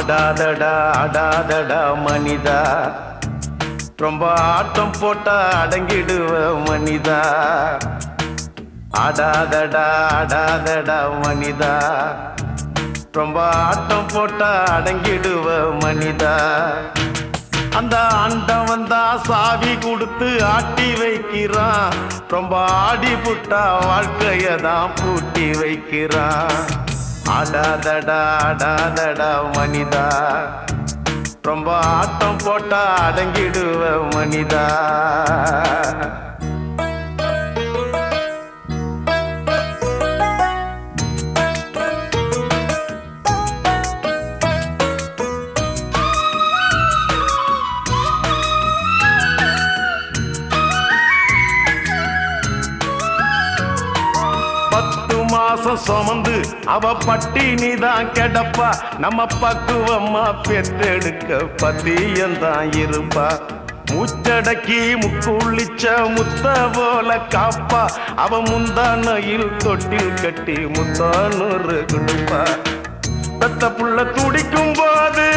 ஆடாதடா ஆடாதடா மனிதா, ரொம்ப ஆட்டம் போட்டா அடங்கிடுவ மனிதா. ஆடாதடா ஆடாதடா மனிதா, ரொம்ப ஆட்டம் போட்டா அடங்கிடுவ மனிதா. அந்த ஆண்டம் வந்தா சாவி கொடுத்து ஆட்டி வைக்கிறான், ரொம்ப ஆடி புட்டா வாழ்க்கையதான் பூட்டி வைக்கிறான். ஆடாதடா ஆடாதடா மனிதா, ரொம்ப ஆட்டம் போட்டா அடங்கிடுவ மனிதா. மாசம் சுமந்து அவ பட்டினிதான் கிடப்பா, நம்ம பக்குவம்மா பெற்றெடுக்க பத்தியந்தான் இருப்பா. மூச்சடக்கி முக்குளிச்ச முத்த போல காப்பா, அவ முந்தானையில் தொட்டில் கட்டி முத்தானூறு கொடுப்பா. பெத்த புள்ள துடிக்கும் போது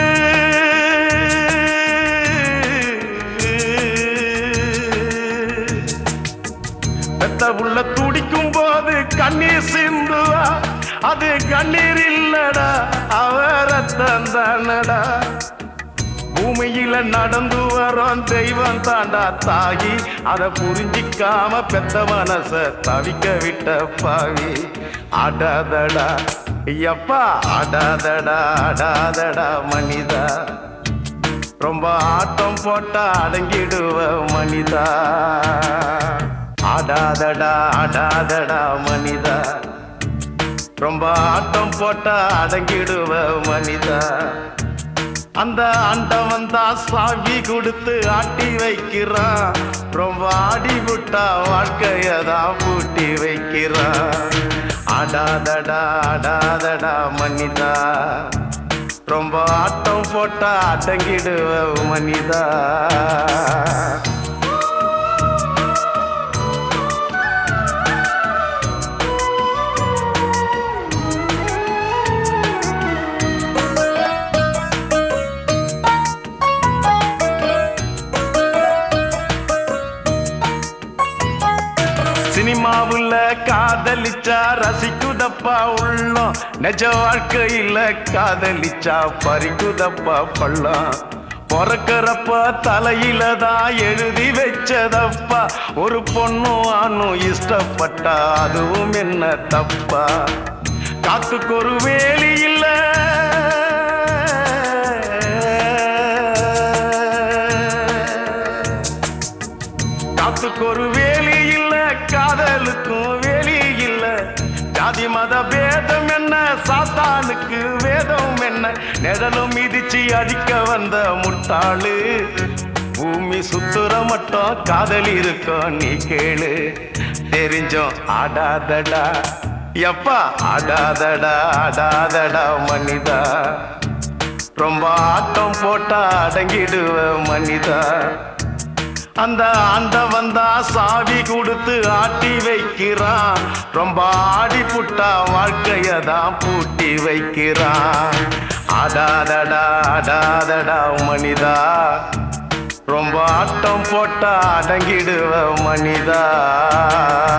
பெத்த புள்ள துடிக்கும் போது கண்ணீர் சிந்துவா, அது கண்ணீர் இல்லடா அவரத்தம் தானடா. பூமியில நடந்து வரோம் தெய்வம் தாண்டா தாகி, அதை புரிஞ்சிக்காம பெத்த மனச தவிக்க விட்ட பாவி. ஆடாதடா ஐயப்பா ஆடாதடா ஆடாதடா மனிதா, ரொம்ப ஆட்டம் போட்டா அடங்கிடுவ மனிதா. ஆடாதடா ஆடாதடா மனிதா, ரொம்ப ஆட்டம் போட்டா அடங்கிடுவ மனிதா. அந்த ஆண்டம் வந்தா சாவி கொடுத்து ஆட்டி வைக்கிறான், ரொம்ப ஆடி விட்டா வாழ்க்கையதான் பூட்டி வைக்கிறான். ஆடாதடா ஆடாதடா மனிதா, ரொம்ப ஆட்டம் போட்டா அடங்கிடுவ மனிதா. சினிமாவுல காதலிச்சா ரசிக்குதப்பா உள்ளம், நிஜ வாழ்க்கையில காதலிச்சா பறிக்குதப்பா பள்ளம். பிறக்கிறப்ப தலையில தான் எழுதி வச்சதப்பா, ஒரு பொண்ணும் ஆணும் இஷ்டப்பட்டா அதுவும் என்ன தப்பா. காத்துக்கு ஒரு வேலி இல்ல காத்துக்கு ஒரு வேலி இல்ல, காதலுக்கும் வேலி இல்ல. ஜாதி மத பேதம் என்ன, சாத்தானுக்கு வேதம் என்ன, நிழலும் மிதிச்சு அடிக்க வந்த முட்டாளு. பூமி சுத்துற மட்டும் காதல் இருக்கும் நீ கேளு. தெரிஞ்சோம் ஆடாதடா எப்பா ஆடாதடா ஆடாதடா மனிதா, ரொம்ப ஆட்டம் போட்டா அடங்கிடுவ மனிதா. அந்த ஆண்ட வந்தா சாவி கொடுத்து ஆட்டி வைக்கிறான், ரொம்ப ஆடி புட்டா வாழ்க்கையதான் பூட்டி வைக்கிறான். ஆடாதடா ஆடாதடா மனிதா, ரொம்ப ஆட்டம் போட்டா அடங்கிடுவ மனிதா.